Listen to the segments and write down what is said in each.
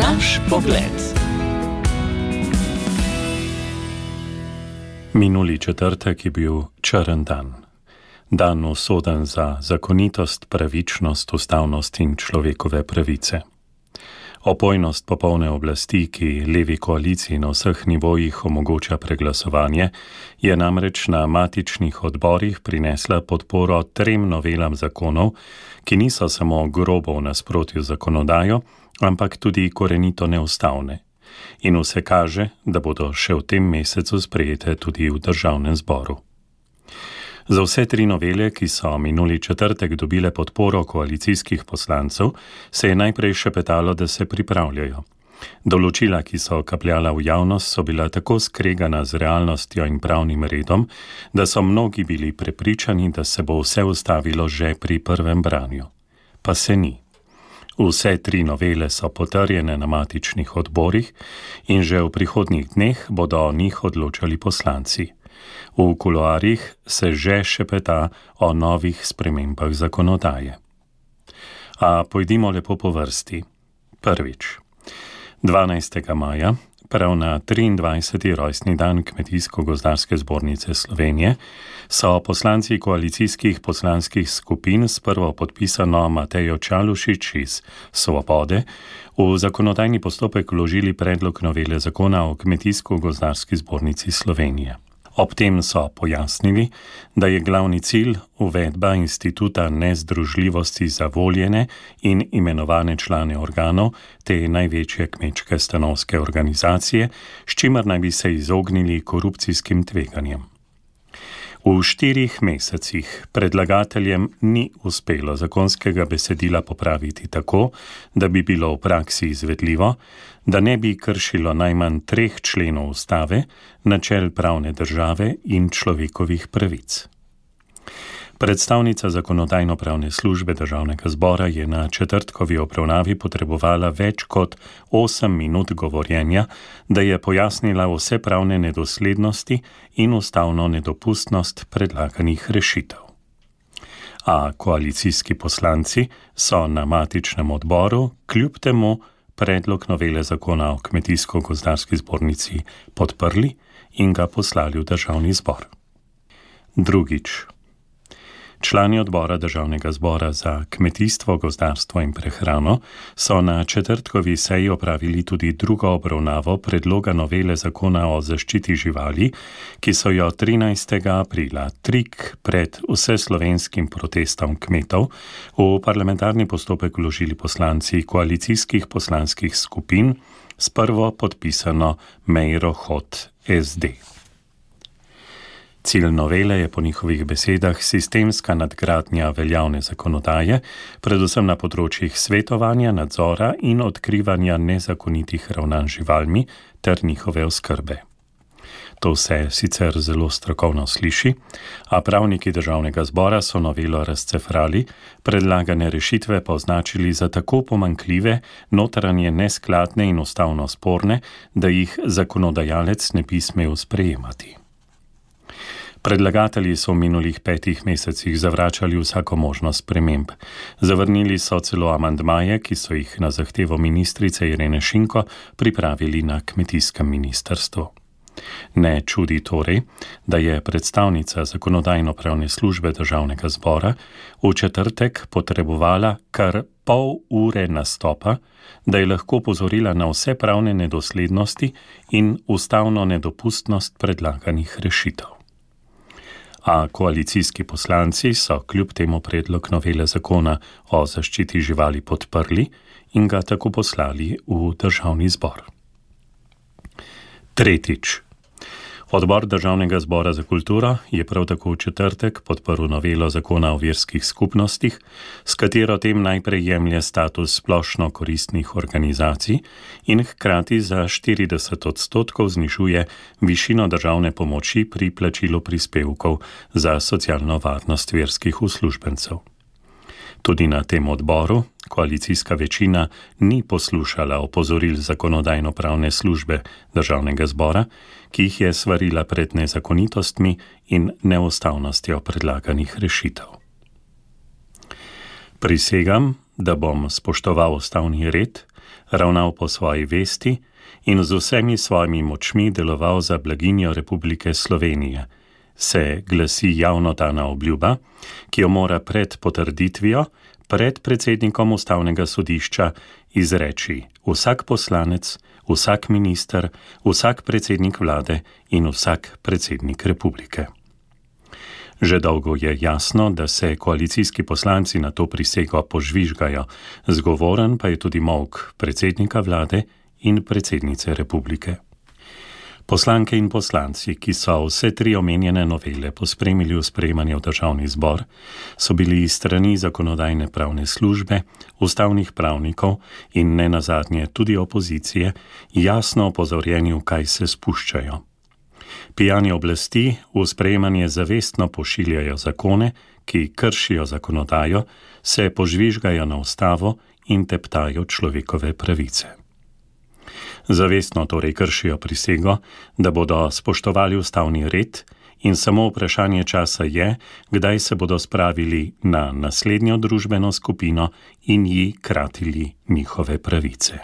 Naš pogled. Minuli četrtek je bil črn dan. Dan usoden za zakonitost, pravičnost, ustavnost in človekove pravice. Opojnost popolne oblasti, ki levi koaliciji na vseh nivojih omogoča preglasovanje, je namreč na matičnih odborih prinesla podporo 3 novelam zakonov, ki niso samo grobo v nasprotju z zakonodajo, ampak tudi korenito neustavne. In vse kaže, da bodo še v tem mesecu sprejete tudi v državnem zboru. Za vse 3 novele, ki so minuli četrtek dobile podporo koalicijskih poslancev, se je najprej šepetalo, da se pripravljajo. Določila, ki so kapljala v javnost, so bila tako skregana z realnostjo in pravnim redom, da so mnogi bili prepričani, da se bo vse ustavilo že pri prvem branju. Pa se ni. Vse 3 novele so potrjene na matičnih odborih in že v prihodnjih dneh bodo o njih odločali poslanci. V kuloarjih se že šepeta o novih spremembah zakonodaje. A pojdimo lepo po vrsti. Prvič. 12. maja, prav na 23. rojstni dan Kmetijsko-gozdarske zbornice Slovenije, so poslanci koalicijskih poslanskih skupin s prvopodpisano Matejo Čalušić iz Svobode v zakonodajni postopek vložili predlog novele zakona o Kmetijsko-gozdarski zbornici Slovenije. Ob tem so pojasnili, da je glavni cilj uvedba instituta nezdružljivosti za voljene in imenovane člane organov te največje kmečke stanovske organizacije, s čimer naj bi se izognili korupcijskim tveganjem. V 4 mesecih predlagateljem ni uspelo zakonskega besedila popraviti tako, da bi bilo v praksi izvedljivo, da ne bi kršilo najmanj 3 členov ustave, načel pravne države in človekovih pravic. Predstavnica zakonodajno-pravne službe državnega zbora je na četrtkovi obravnavi potrebovala več kot 8 minut govorjenja, da je pojasnila vse pravne nedoslednosti in ustavno nedopustnost predlaganih rešitev. A koalicijski poslanci so na matičnem odboru kljub temu predlog novele zakona o Kmetijsko-gozdarski zbornici podprli in ga poslali v državni zbor. Drugič. Člani odbora državnega zbora za kmetijstvo, gozdarstvo in prehrano so na četrtkovi seji opravili tudi drugo obravnavo predloga novele zakona o zaščiti živali, ki so jo 13. aprila, tik pred vseslovenskim protestom kmetov, v parlamentarni postopek vložili poslanci koalicijskih poslanskih skupin s prvo podpisano Meiro Hot SD. Cilj novele je po njihovih besedah sistemska nadgradnja veljavne zakonodaje, predvsem na področjih svetovanja, nadzora in odkrivanja nezakonitih ravnanj živalmi ter njihove oskrbe. To se sicer zelo strokovno sliši, a pravniki državnega zbora so novelo razcefrali, predlagane rešitve pa označili za tako pomanjkljive, notranje neskladne in ustavno sporne, da jih zakonodajalec ne bi smel sprejemati. Predlagatelji so v minulih 5 mesecih zavračali vsako možnost sprememb. Zavrnili so celo amandmaje, ki so jih na zahtevo ministrice Irene Šinko pripravili na kmetijskem ministrstvu. Ne čudi torej, da je predstavnica zakonodajno-pravne službe državnega zbora v četrtek potrebovala kar pol ure nastopa, da je lahko opozorila na vse pravne nedoslednosti in ustavno nedopustnost predlaganih rešitev. A koalicijski poslanci so kljub temu predlog novele zakona o zaščiti živali podprli in ga tako poslali v državni zbor. Tretjič. Odbor državnega zbora za kulturo je prav tako v četrtek podprl novelo zakona o verskih skupnostih, s katero tem najprej jemlje status splošno koristnih organizacij in hkrati za 40% znižuje višino državne pomoči pri plačilu prispevkov za socialno varnost verskih uslužbencev. Tudi na tem odboru koalicijska večina ni poslušala opozoril zakonodajno-pravne službe državnega zbora, ki jih je svarila pred nezakonitostmi in neustavnostjo predlaganih rešitev. Prisegam, da bom spoštoval ustavni red, ravnal po svoji vesti in z vsemi svojimi močmi deloval za blaginjo Republike Slovenije, se glasi javno dana obljuba, ki jo mora pred potrditvijo, pred predsednikom Ustavnega sodišča izreči vsak poslanec, vsak minister, vsak predsednik vlade in vsak predsednik republike. Že dolgo je jasno, da se koalicijski poslanci na to prisego požvižgajo, zgovoren pa je tudi molk predsednika vlade in predsednice republike. Poslanke in poslanci, ki so vse 3 omenjene novele pospremili v sprejemanje v državni zbor, so bili iz strani zakonodajne pravne službe, ustavnih pravnikov in nenazadnje tudi opozicije jasno opozorjeni, v kaj se spuščajo. Pijani oblasti v sprejemanje zavestno pošiljajo zakone, ki kršijo zakonodajo, se požvižgajo na ustavo in teptajo človekove pravice. Zavestno torej kršijo prisego, da bodo spoštovali ustavni red in samo vprašanje časa je, kdaj se bodo spravili na naslednjo družbeno skupino in ji kratili njihove pravice.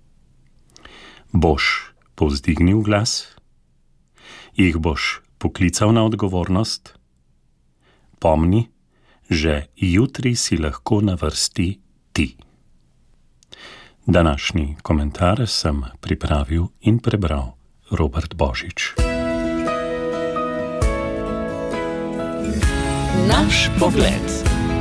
Boš povzdignil glas? Jih boš poklical na odgovornost? Pomni, že jutri si lahko na vrsti ti. Današnji komentar sem pripravil in prebral Robert Božič. Naš pogled.